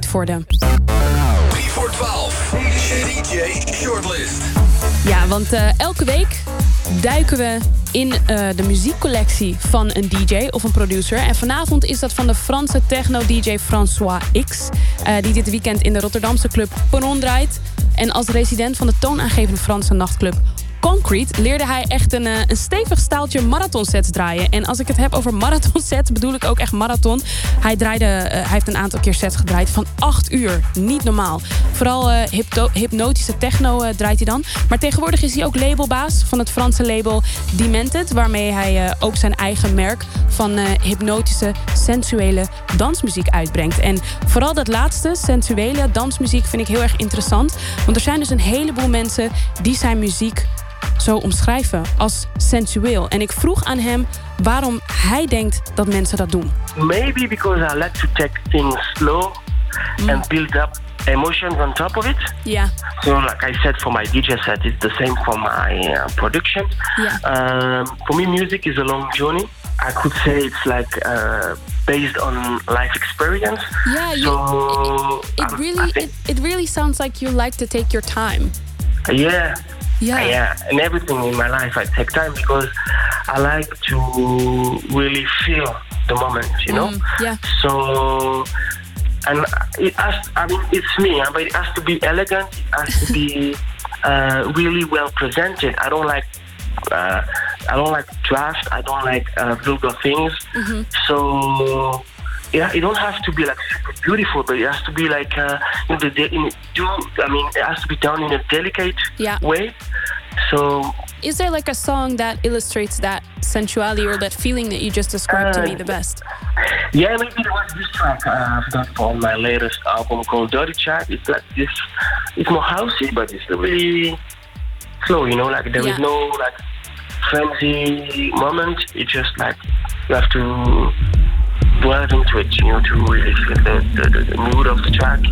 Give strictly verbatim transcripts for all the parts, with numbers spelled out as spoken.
draait voor de drie voor twaalf D J Shortlist. Ja, want uh, elke week duiken we in uh, de muziekcollectie van een D J of een producer. En vanavond is dat van de Franse techno-D J François X. Uh, die dit weekend in de Rotterdamse club Perron draait. En als resident van de toonaangevende Franse nachtclub Concrete leerde hij echt een, een stevig staaltje marathonsets draaien. En als ik het heb over marathonsets, bedoel ik ook echt marathon. Hij, draaide, uh, hij heeft een aantal keer sets gedraaid van acht uur. Niet normaal. Vooral uh, hypto- hypnotische techno uh, draait hij dan. Maar tegenwoordig is hij ook labelbaas van het Franse label Demented, waarmee hij uh, ook zijn eigen merk van uh, hypnotische, sensuele dansmuziek uitbrengt. En vooral dat laatste, sensuele dansmuziek, vind ik heel erg interessant. Want er zijn dus een heleboel mensen die zijn muziek zo omschrijven als sensueel. En ik vroeg aan hem waarom hij denkt dat mensen dat doen. Maybe because I like to take things slow mm. and build up emotions on top of it. Yeah. So like I said for my D J set, it's the same for my uh, production. Yeah. Um, for me, music is a long journey. I could say it's like uh, based on life experience. Yeah, you, so it, it, it really it, it really sounds like you like to take your time. Yeah. Yeah. yeah, and everything in my life I take time because I like to really feel the moment, you know. Mm, yeah. So, and it has, I mean, it's me, but it has to be elegant. It has to be uh, really well presented. I don't like, uh, I don't like draft. I don't like uh, vulgar things. Mm-hmm. So. Yeah, it don't have to be like super beautiful, but it has to be like uh, in the de- in do. I mean, it has to be done in a delicate yeah. way. So, is there like a song that illustrates that sensuality or that feeling that you just described uh, to me the best? Yeah, maybe there was this track uh, I've done for my latest album called Dirty Chat. It's like this. It's more housey, but it's really slow. You know, like there yeah. is no like frenzy moment. It's just like you have to delve into it, you know, to really feel the, the, the mood of the track.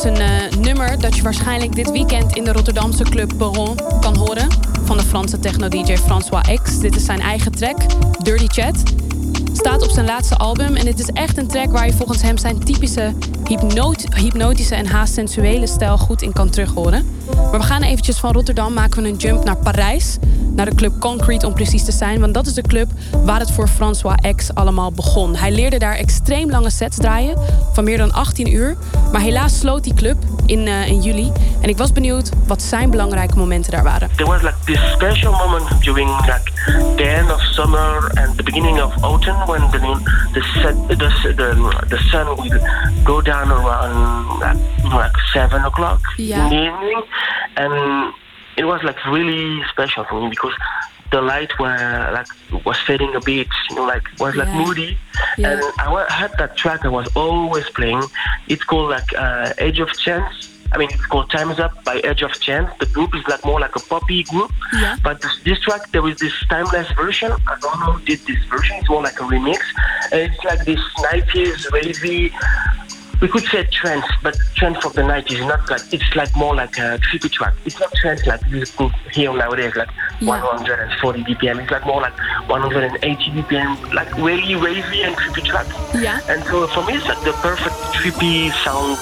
is een uh, nummer dat je waarschijnlijk dit weekend in de Rotterdamse club Baron kan horen. Van de Franse techno-D J François X. Dit is zijn eigen track, Dirty Chat. Staat op zijn laatste album en dit is echt een track waar je volgens hem zijn typische hypnot- hypnotische en haast sensuele stijl goed in kan terughoren. Maar we gaan eventjes van Rotterdam, maken we een jump naar Parijs. Naar de club Concrete om precies te zijn. Want dat is de club waar het voor François X allemaal begon. Hij leerde daar extreem lange sets draaien. Van meer dan achttien uur. Maar helaas sloot die club in, uh, in juli. En ik was benieuwd wat zijn belangrijke momenten daar waren. There was like this special moment during like the end of summer and the beginning of autumn. When the the, set, the, the, the sun will go down around like, like seven o'clock Yeah. in the evening. And it was like really special for me because the light were like was fading a bit, you know, like was like Yeah. moody. Yeah. And I wa- had that track I was always playing. It's called like uh, Edge of Chance. I mean, it's called Time's Up by Edge of Chance. The group is like more like a poppy group. Yeah. But this, this track, there was this timeless version. I don't know who did this version. It's more like a remix. And it's like this nineties wavy. We could say trance, but trance from the nineties, not like, it's like more like a trippy track. It's not trance like you could hear nowadays, like Yeah. one hundred forty B P M. It's like more like one hundred eighty B P M, like really wavy and trippy track. Yeah. And so for me, it's like the perfect trippy sound.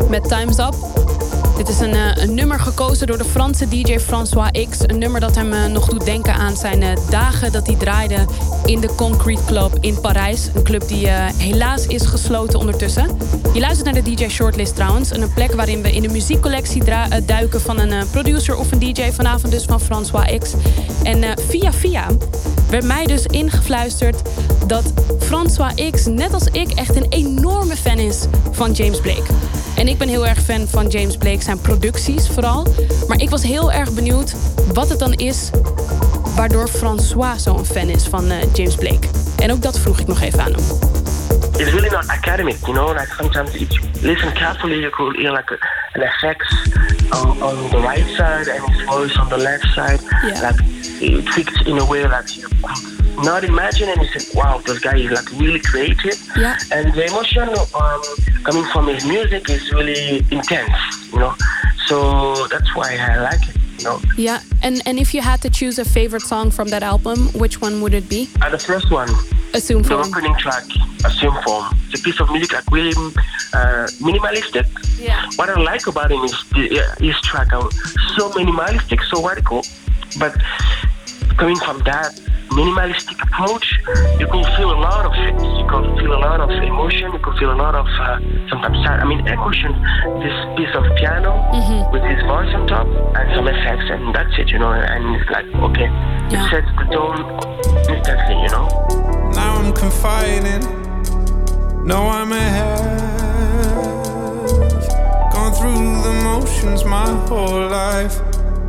met Time's Up. Dit is een, uh, een nummer gekozen door de Franse D J François X. Een nummer dat hem uh, nog doet denken aan zijn uh, dagen dat hij draaide in de Concrete Club in Parijs. Een club die uh, helaas is gesloten ondertussen. Je luistert naar de D J Shortlist trouwens. Een plek waarin we in de muziekcollectie dra- uh, duiken van een uh, producer of een D J. Vanavond dus van François X. En uh, via via werd mij dus ingefluisterd dat François X, net als ik, echt een enorme fan is van James Blake. En ik ben heel erg fan van James Blake, zijn producties vooral. Maar ik was heel erg benieuwd wat het dan is waardoor François zo'n fan is van uh, James Blake. En ook dat vroeg ik nog even aan hem. It's really not academic, you know. Like sometimes if you listen carefully, you could hear like a, an effects on, on the right side and his voice on the left side. Yeah. Like it fits in a way that you could not imagine, and you say, "Wow, this guy is like really creative." Yeah. And the emotion um, coming from his music is really intense, you know. So that's why I like it. No. Yeah, and and if you had to choose a favorite song from that album, which one would it be? Uh, the first one, Assume the Form. opening track, Assume Form. It's a piece of music like really uh, minimalistic. Yeah. What I like about him is the, uh, his track, uh, so minimalistic, so radical, but coming from that minimalistic approach, you could feel a lot of it. You could feel a lot of emotion. You could feel a lot of uh, sometimes sad. I mean, emotion. This piece of piano Mm-hmm. with his voice on top and some effects, and that's it, you know. And it's like, okay, Yeah. it sets the tone instantly, you know. Now I'm confiding. No, I may have gone through the motions my whole life.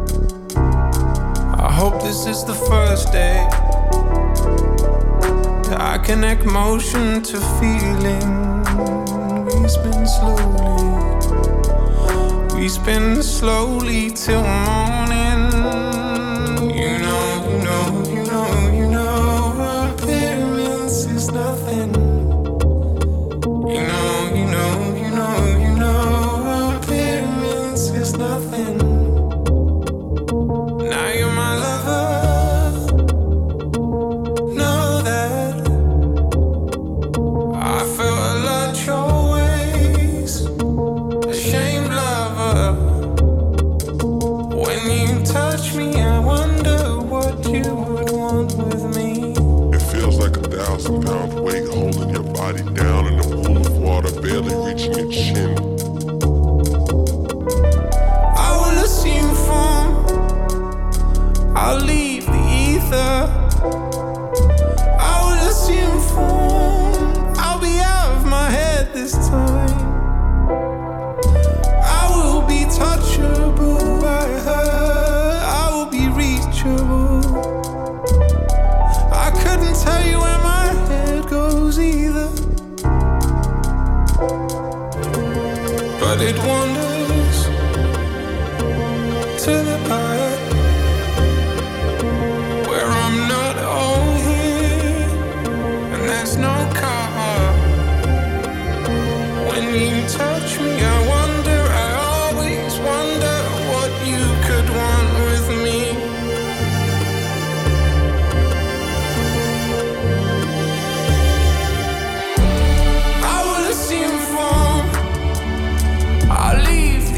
I hope this is the first day I connect motion to feeling. We spin slowly, we spin slowly till morning. You know, you know, you know, you know, appearance is nothing. You know, you know, you know, you know, appearance is nothing. Now you're my lover, know that I felt a lot your ways, ashamed lover. When you touch me, I wonder what you would want with me. It feels like a thousand pound weight holding your body down in a pool of water, barely reaching your chin. I will assume form, I'll leave the ether. I will assume form, I'll be out of my head this time. I will be touchable by her, I will be reachable. I couldn't tell you where my head goes either, but it wanders to the part where I'm not all here, and there's no cover. When you touch me, I wonder, I always wonder what you could want with me. I will assume form, I'll leave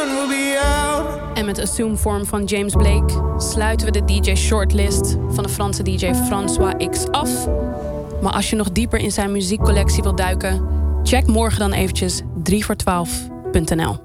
sun will be out. En met Assume Form van James Blake sluiten we de D J Shortlist van de Franse D J François X af. Maar als je nog dieper in zijn muziekcollectie wilt duiken, check morgen dan eventjes drie voor twaalf punt n l.